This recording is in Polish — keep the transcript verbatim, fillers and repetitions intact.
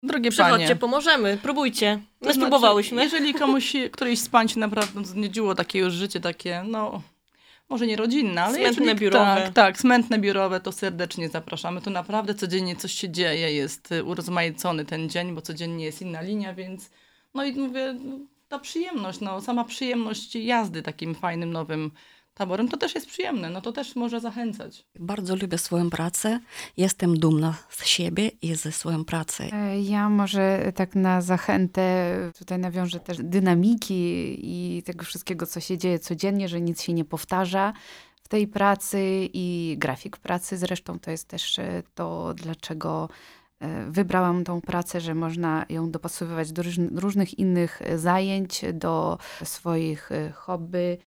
Drogie Przychodźcie, panie, pomożemy, próbujcie. My to znaczy, spróbowałyśmy. jeżeli komuś, któryś z pań się naprawdę znudziło takie już życie, takie, no, może nie rodzinne, ale Smętne jeżeli, biurowe. tak, tak, smętne biurowe, to serdecznie zapraszamy. To naprawdę codziennie coś się dzieje, jest y, urozmaicony ten dzień, bo codziennie jest inna linia, więc no i mówię, no, ta przyjemność, no, sama przyjemność jazdy takim fajnym, nowym taborem, to też jest przyjemne, no to też może zachęcać. Bardzo lubię swoją pracę. Jestem dumna z siebie i ze swoją pracą. E, Ja może tak na zachętę tutaj nawiążę też dynamiki i tego wszystkiego, co się dzieje codziennie, że nic się nie powtarza w tej pracy i grafik pracy zresztą to jest też e, to, dlaczego e, wybrałam tą pracę, że można ją dopasowywać do różn- różnych innych e, zajęć, do swoich e, hobby.